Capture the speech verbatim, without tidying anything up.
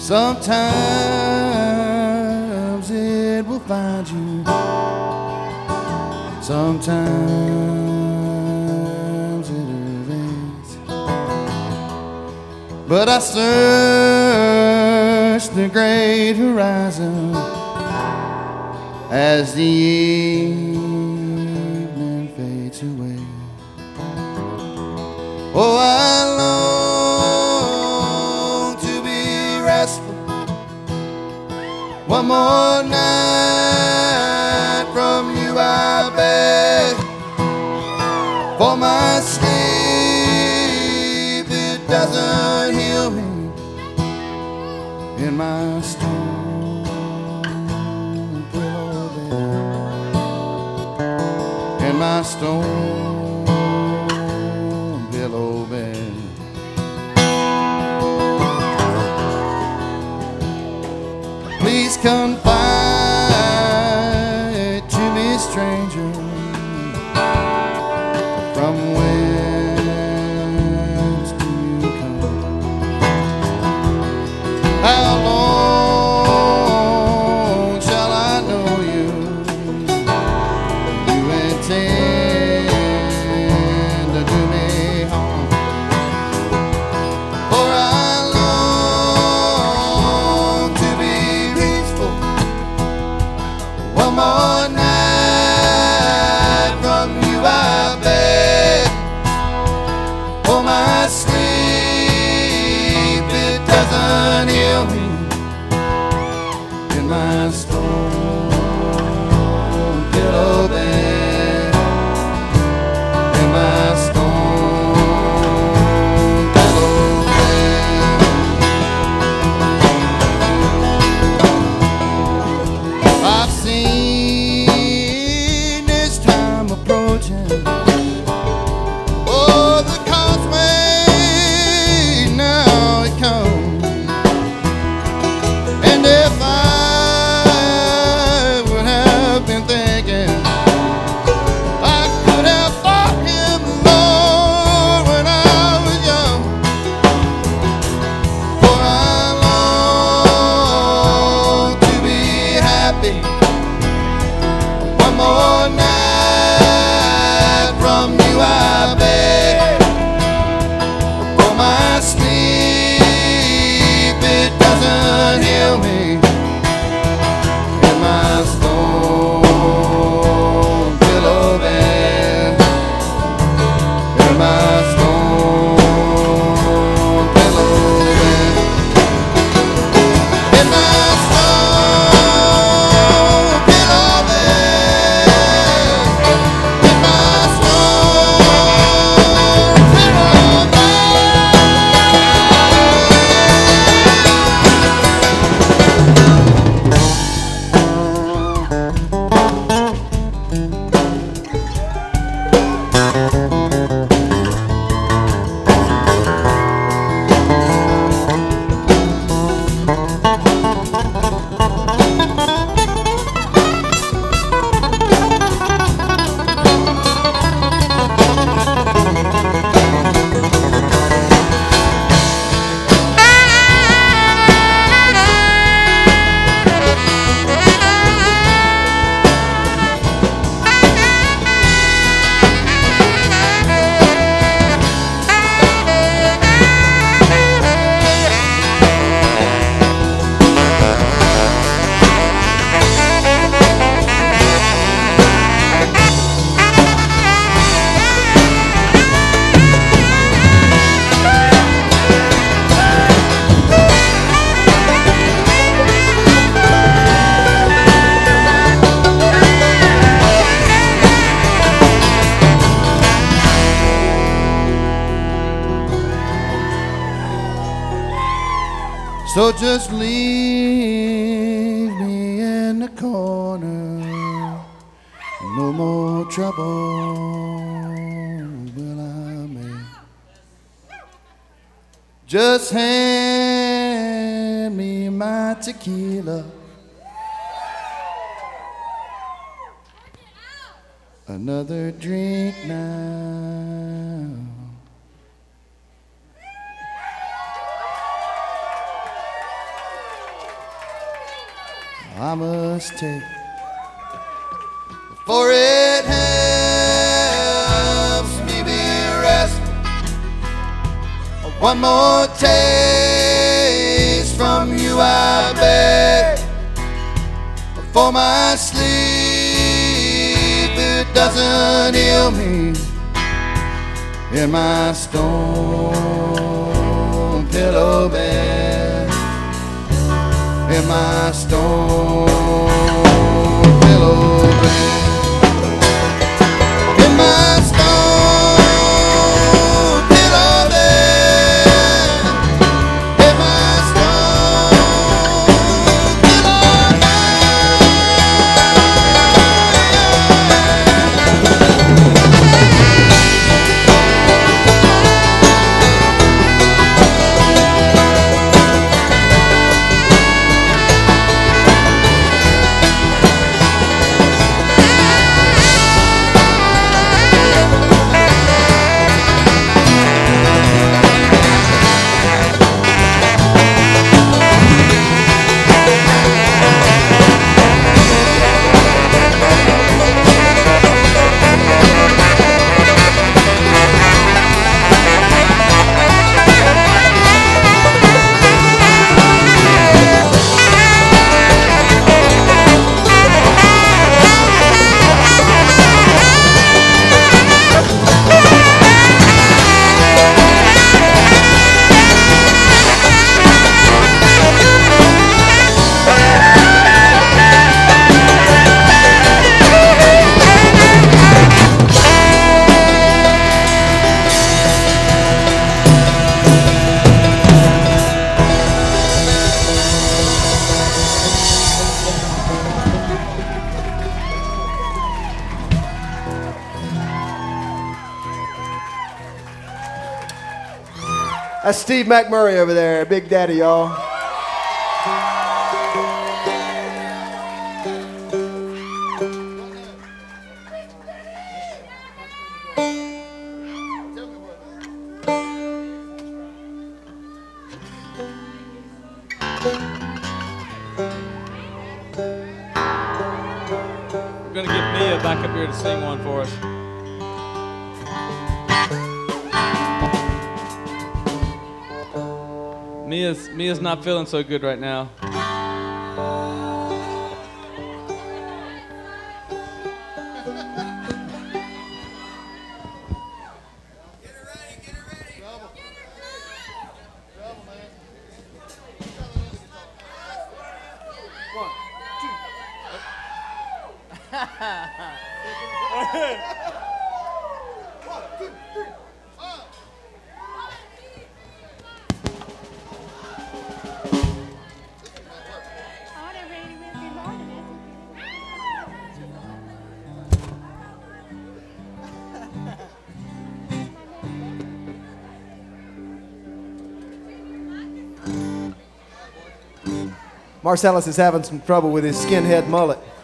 Sometimes it will find you. Sometimes it evades. But I search the great horizon as the evening fades away. Oh, I long to be restful one more night from you, I beg. For my sleep, it doesn't heal me in my stone pillow bed, in my stone pillow bed. Please confide to me, stranger, from whence do you come? How long shall I know you? You intend to do me harm, for I long to be peaceful one more night from you, I beg. For my sleep, it doesn't heal me in my stone pillow bed, in my stone pillow bed. I've seen this time approaching. Oh, the causeway, now it comes. And if I would have been thinking, I could have fought him more when I was young. For I long to be happy one more night from you, I beg. For my sleep, it doesn't heal me in my stone pillow bed, in my stone pillow bed, in my stone pillow bed, in my stone pillow So just leave me in the corner. No more trouble will I make. Just hand me my tequila. Another drink now. I must take, for it helps me be restful. One more taste from you I beg, for my sleep it doesn't heal me in my stone pillow bed, in my stone pillow bed, in my stone pillow bed, in my stone pillow That's Steve McMurray over there, Big Daddy, y'all. We're gonna get Mia back up here to sing one for us. Mia's, Mia's not feeling so good right now. Marcellus is having some trouble with his skinhead mullet.